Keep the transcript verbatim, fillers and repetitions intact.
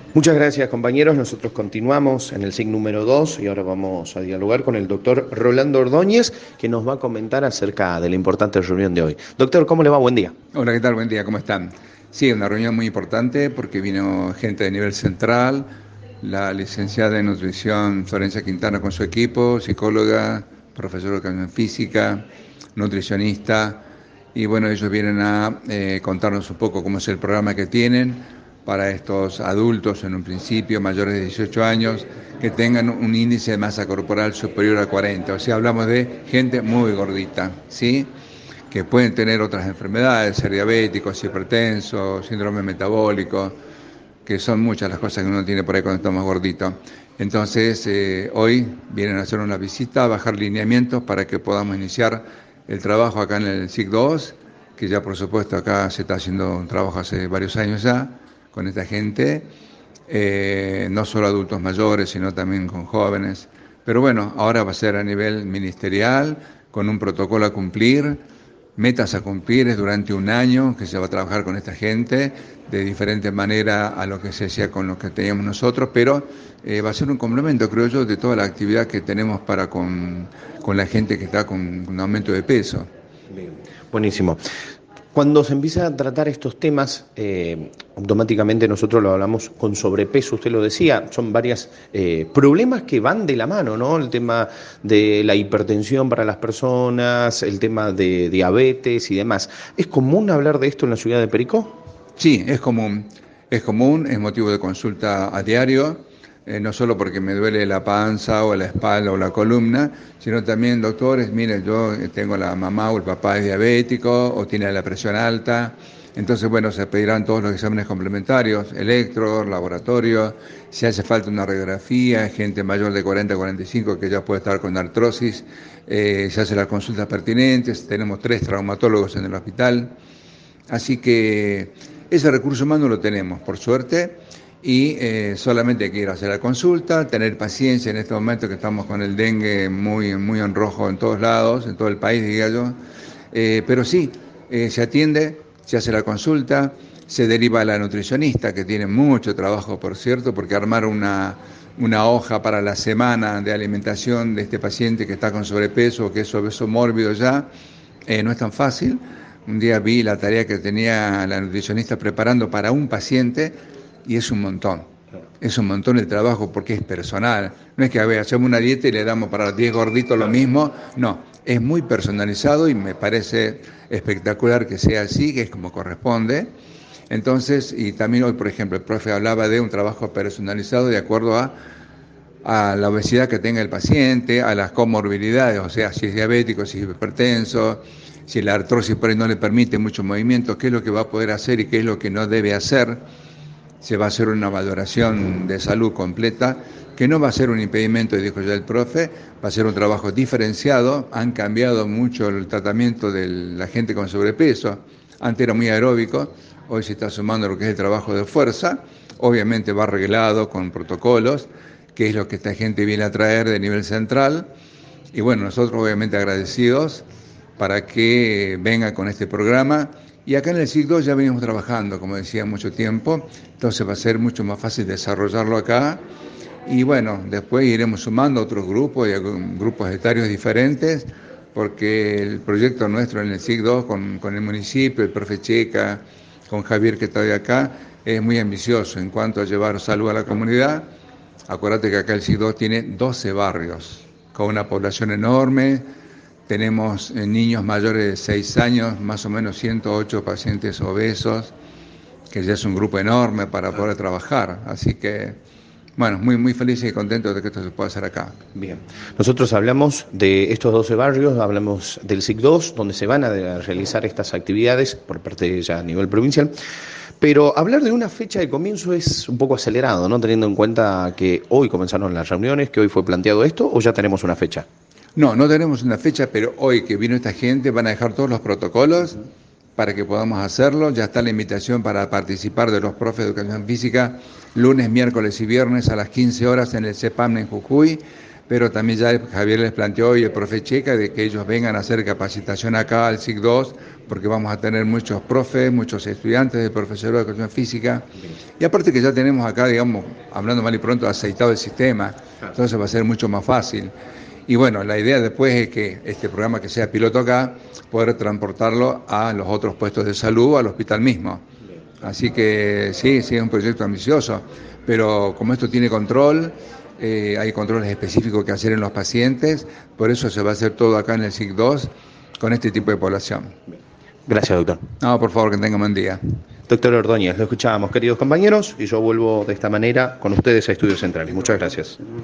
Muchas gracias, compañeros. Nosotros continuamos en el S I C número dos y ahora vamos a dialogar con el doctor Rolando Ordóñez, que nos va a comentar acerca de la importante reunión de hoy. Doctor, ¿cómo le va? Buen día. Hola, ¿qué tal? Buen día, ¿cómo están? Sí, una reunión muy importante porque vino gente de nivel central, la licenciada en nutrición Florencia Quintana con su equipo, psicóloga, profesor de educación física, nutricionista, y bueno, ellos vienen a eh, contarnos un poco cómo es el programa que tienen para estos adultos en un principio, mayores de dieciocho años, que tengan un índice de masa corporal superior a cuarenta. O sea, hablamos de gente muy gordita, ¿sí?, que pueden tener otras enfermedades, ser diabéticos, hipertensos, síndrome metabólico, que son muchas las cosas que uno tiene por ahí cuando estamos gorditos. Entonces, eh, hoy vienen a hacer una visita, a bajar lineamientos para que podamos iniciar el trabajo acá en el S I C dos, que ya por supuesto acá se está haciendo un trabajo hace varios años ya, con esta gente, eh, no solo adultos mayores, sino también con jóvenes. Pero bueno, ahora va a ser a nivel ministerial, con un protocolo a cumplir, metas a cumplir, es durante un año que se va a trabajar con esta gente, de diferente manera a lo que se hacía con lo que teníamos nosotros, pero eh, va a ser un complemento, creo yo, de toda la actividad que tenemos para con, con la gente que está con un aumento de peso. Bien, buenísimo. Cuando se empieza a tratar estos temas, eh, automáticamente nosotros lo hablamos con sobrepeso, usted lo decía, son varios eh, problemas que van de la mano, ¿no? El tema de la hipertensión para las personas, el tema de diabetes y demás. ¿Es común hablar de esto en la ciudad de Pericó? Sí, es común, es común, es motivo de consulta a diario. Eh, no solo porque me duele la panza o la espalda o la columna, sino también, doctores, mire, yo tengo la mamá o el papá es diabético o tiene la presión alta, entonces, bueno, se pedirán todos los exámenes complementarios, electro, laboratorio, si hace falta una radiografía, gente mayor de cuarenta a cuarenta y cinco que ya puede estar con artrosis, eh, se hacen las consultas pertinentes, tenemos tres traumatólogos en el hospital, así que ese recurso humano lo tenemos, por suerte. Y eh, solamente hay que ir a hacer la consulta, tener paciencia en este momento que estamos con el dengue muy, muy en rojo en todos lados, en todo el país, diría yo. Eh, pero sí, eh, se atiende, se hace la consulta, se deriva a la nutricionista, que tiene mucho trabajo, por cierto, porque armar una, una hoja para la semana de alimentación de este paciente que está con sobrepeso o que es obeso mórbido ya, eh, no es tan fácil. Un día vi la tarea que tenía la nutricionista preparando para un paciente, y es un montón, es un montón el trabajo porque es personal. No es que a ver, hacemos una dieta y le damos para los diez gorditos lo mismo, no, es muy personalizado y me parece espectacular que sea así, que es como corresponde. Entonces, y también hoy, por ejemplo, el profe hablaba de un trabajo personalizado de acuerdo a, a la obesidad que tenga el paciente, a las comorbilidades, o sea, si es diabético, si es hipertenso, si la artrosis por ahí no le permite mucho movimiento, qué es lo que va a poder hacer y qué es lo que no debe hacer. Se va a hacer una valoración de salud completa, que no va a ser un impedimento, dijo ya el profe, va a ser un trabajo diferenciado. Han cambiado mucho el tratamiento de la gente con sobrepeso, antes era muy aeróbico, hoy se está sumando lo que es el trabajo de fuerza, obviamente va arreglado con protocolos, que es lo que esta gente viene a traer de nivel central, y bueno, nosotros obviamente agradecidos para que venga con este programa. Y acá en el S I C dos ya venimos trabajando, como decía, mucho tiempo, entonces va a ser mucho más fácil desarrollarlo acá. Y bueno, después iremos sumando otros grupos y grupos etarios diferentes, porque el proyecto nuestro en el S I C dos con, con el municipio, el profe Checa, con Javier que está hoy acá, es muy ambicioso en cuanto a llevar salud a la comunidad. Acuérdate que acá el S I C dos tiene doce barrios, con una población enorme. Tenemos eh, niños mayores de seis años, más o menos ciento ocho pacientes obesos, que ya es un grupo enorme para poder trabajar. Así que, bueno, muy, muy felices y contentos de que esto se pueda hacer acá. Bien, nosotros hablamos de estos doce barrios, hablamos del S I C dos, donde se van a realizar estas actividades por parte ya a nivel provincial. Pero hablar de una fecha de comienzo es un poco acelerado, ¿no? Teniendo en cuenta que hoy comenzaron las reuniones, que hoy fue planteado esto, ¿o ya tenemos una fecha? No, no tenemos una fecha, pero hoy que vino esta gente van a dejar todos los protocolos para que podamos hacerlo. Ya está la invitación para participar de los profes de educación física lunes, miércoles y viernes a las quince horas en el CEPAM en Jujuy. pero también ya Javier les planteó y el profe Checa de que ellos vengan a hacer capacitación acá al S I C dos, porque vamos a tener muchos profes, muchos estudiantes de profesorado de educación física, y aparte que ya tenemos acá, digamos, hablando mal y pronto, aceitado el sistema, entonces va a ser mucho más fácil. Y bueno, la idea después es que este programa que sea piloto acá, poder transportarlo a los otros puestos de salud, al hospital mismo. Así que sí, sí es un proyecto ambicioso, pero como esto tiene control, eh, hay controles específicos que hacer en los pacientes, por eso se va a hacer todo acá en el S I C dos con este tipo de población. Gracias, doctor. No, por favor, que tengan buen día. Doctor Ordóñez, lo escuchábamos, queridos compañeros, y yo vuelvo de esta manera con ustedes a Estudios Centrales. Muchas gracias.